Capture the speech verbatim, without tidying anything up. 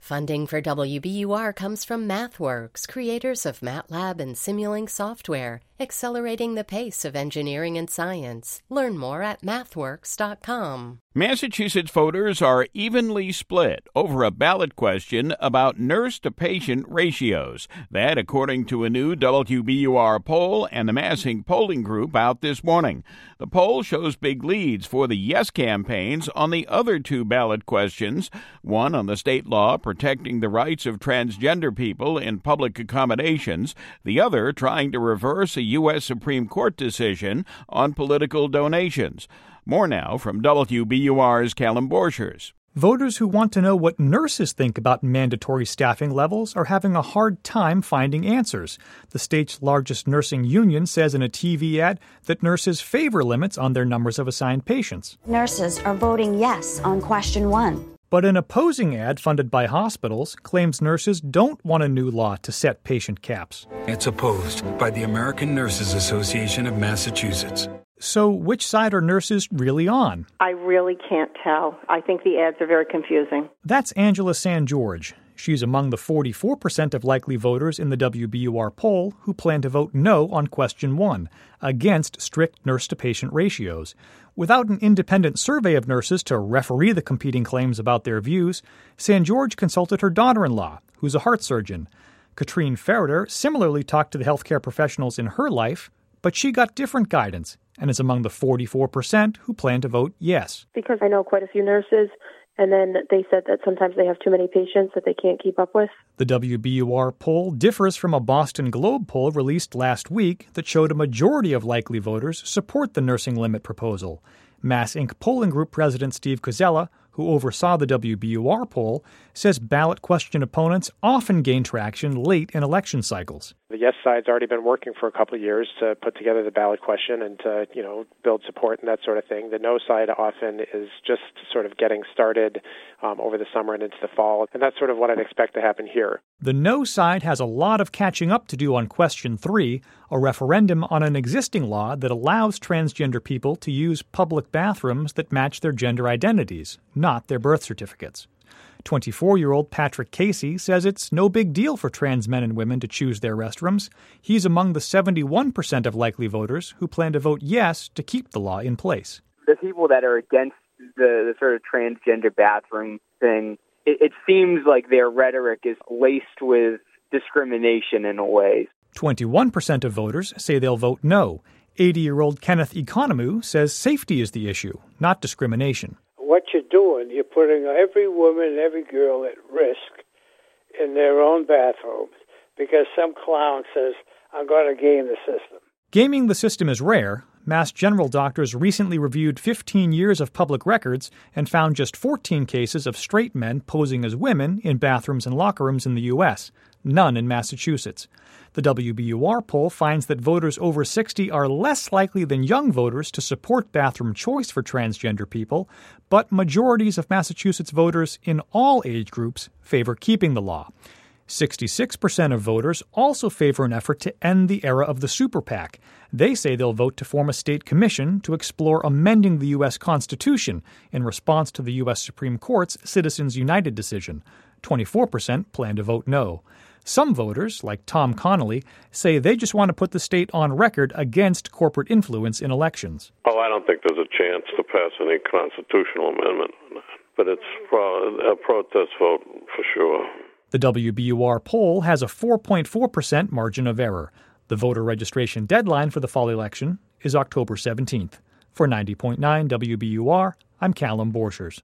Funding for W B U R comes from MathWorks, creators of MATLAB and Simulink software, accelerating the pace of engineering and science. Learn more at mathworks dot com. Massachusetts voters are evenly split over a ballot question about nurse-to-patient ratios. That, according to a new W B U R poll and the Massing Polling Group out this morning. The poll shows big leads for the yes campaigns on the other two ballot questions, one on the state law protecting the rights of transgender people in public accommodations, the other trying to reverse a U S Supreme Court decision on political donations. More now from W B U R's Callum Borchers. Voters who want to know what nurses think about mandatory staffing levels are having a hard time finding answers. The state's largest nursing union says in a T V ad that nurses favor limits on their numbers of assigned patients. Nurses are voting yes on question one. But an opposing ad funded by hospitals claims nurses don't want a new law to set patient caps. It's opposed by the American Nurses Association of Massachusetts. So which side are nurses really on? I really can't tell. I think the ads are very confusing. That's Angela San George. She's among the forty-four percent of likely voters in the W B U R poll who plan to vote no on question one, against strict nurse-to-patient ratios. Without an independent survey of nurses to referee the competing claims about their views, San George consulted her daughter-in-law, who's a heart surgeon. Katrine Ferreter similarly talked to the healthcare professionals in her life, but she got different guidance and is among the forty-four percent who plan to vote yes. Because I know quite a few nurses, and then they said that sometimes they have too many patients that they can't keep up with. The W B U R poll differs from a Boston Globe poll released last week that showed a majority of likely voters support the nursing limit proposal. Mass Incorporated polling group president Steve Koczela, who oversaw the W B U R poll, says ballot question opponents often gain traction late in election cycles. The yes side's already been working for a couple of years to put together the ballot question and to, you know, build support and that sort of thing. The no side often is just sort of getting started um, over the summer and into the fall, and that's sort of what I'd expect to happen here. The no side has a lot of catching up to do on question three, a referendum on an existing law that allows transgender people to use public bathrooms that match their gender identities, not their birth certificates. twenty-four-year-old Patrick Casey says it's no big deal for trans men and women to choose their restrooms. He's among the seventy-one percent of likely voters who plan to vote yes to keep the law in place. The people that are against the, the sort of transgender bathroom thing, it, it seems like their rhetoric is laced with discrimination in a way. twenty-one percent of voters say they'll vote no. eighty-year-old Kenneth Economou says safety is the issue, not discrimination. What you're doing, you're putting every woman and every girl at risk in their own bathrooms because some clown says, I'm going to game the system. Gaming the system is rare. Mass General doctors recently reviewed fifteen years of public records and found just fourteen cases of straight men posing as women in bathrooms and locker rooms in the U S, none in Massachusetts. The W B U R poll finds that voters over sixty are less likely than young voters to support bathroom choice for transgender people, but majorities of Massachusetts voters in all age groups favor keeping the law. sixty-six percent of voters also favor an effort to end the era of the super PAC. They say they'll vote to form a state commission to explore amending the U S Constitution in response to the U S Supreme Court's Citizens United decision. twenty-four percent plan to vote no. Some voters, like Tom Connolly, say they just want to put the state on record against corporate influence in elections. Oh, I don't think there's a chance to pass any constitutional amendment, but it's a protest vote for sure. The W B U R poll has a four point four percent margin of error. The voter registration deadline for the fall election is October seventeenth. For ninety point nine W B U R, I'm Callum Borchers.